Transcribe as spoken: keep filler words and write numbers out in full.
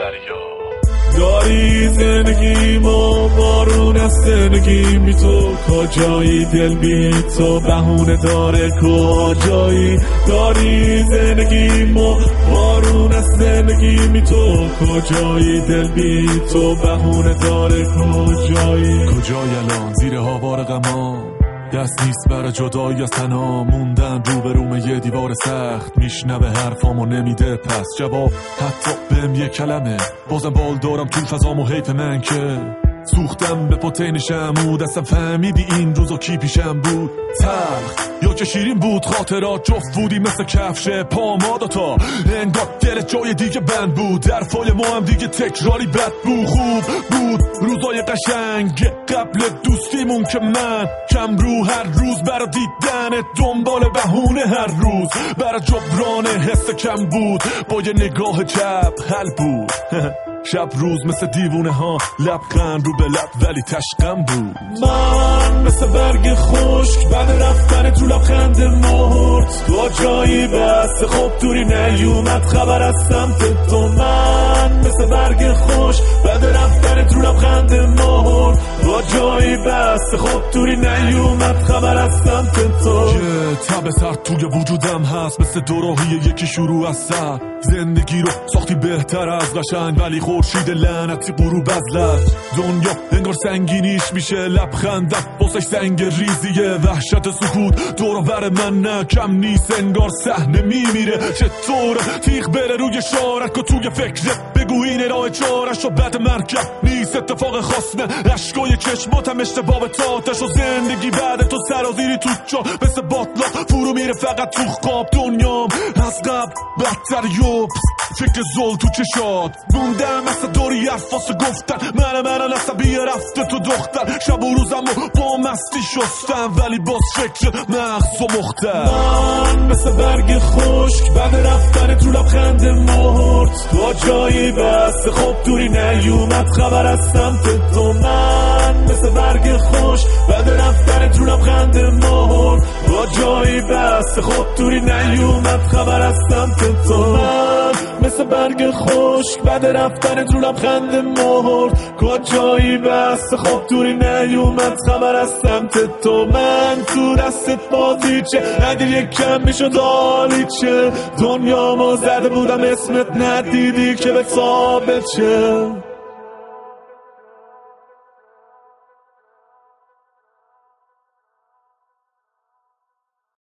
دریا. داری زندگی ما بارون از زندگی بی تو، کجایی دل بی تو بهونه داره کجایی. داری زندگی ما بارون از زندگی بی تو، کجایی دل بی تو بهونه داره کجایی. کجایی الان زیر هاوار غمان، دست نیست برای جدایی از تنها موندن روبروم یه دیوار سخت. میشنوه حرفامو نمیده پس جواب، حتی بهم یه کلمه. بازم بال دارم تو فضام و حیف من که سوختم به پتین شمود. اصلا فهمیدی این روزا کی پیشم بود؟ تلخ یا که شیرین بود خاطرات، جفت بودی مثل کفش پاماداتا. انگار دل جای دیگه بند بود، حرفای ما هم دیگه تکراری بد بود. خوب بود روزای قشنگ قبل دوستیمون که من کم رو هر روز برا دیدن دنبال بهونه، هر روز برا جبران حس کم بود. با یه نگاه چپ حل بود شب روز مثل دیوونه ها، لبخند رو به لب ولی تشقم بود. من مثل برگ خشک بعد رفتن تو لبخند مرد، تو جایی بسته خب دوری نیومد خبر از سمت تو. من مثل برگ خشک بعد رفتن تو لبخند مرد، تو جایی بسته خب دوری نیومد خبر از سمت تو. یه تب سرد توی وجودم هست مثل دوراهی یکی شروع از سر. زندگی رو ساختی بهتر از قشنگ ولی خورشید لعنتی غروب از لج. دنیا انگار سنگینیش میشه لبخندم واسش سنگ ریزیه. وحشت سکوت دور و بر من نه کم نیست، انگار صحنه میمیره. چطوره تیغ بره روی شارک و توی فکرت بگو این راه چارش و بد مرکب نیست. اتفاق خاص نه اشکای چشماتم اشتباه تاتش و زندگی بعد تو سرازیری تو جا مثل باطلا فرو میره فقط تو خواب. دنیام از قبل بدتر یو فکر زل تو چشات موندم مثل دوری حرف واسه گفتن. من من عصبی رفته تو دختر، شب و روزم و با مستی شستم ولی باز فکر مغز و مختر. من مثل برگ خشک بعد رفتن تو لبخند مرد، تو جایی بسته خب دوری نیومد خبر از سمت تو. من مثل برگ خشک بعد رفتن تو لبخند مرد، تو جایی بسته خب دوری نیومد خبر از سمت تو. من مثل برگ خشک بعد رفتن تو لبخند مرد، کجایی بسته خب دوری نیومد خبر از سمت تو. من تو دستت بازی چه اگه یک کم میشد عالی چه، دنیا ما زده بودم اسمت ندیدی که به ثابت چه.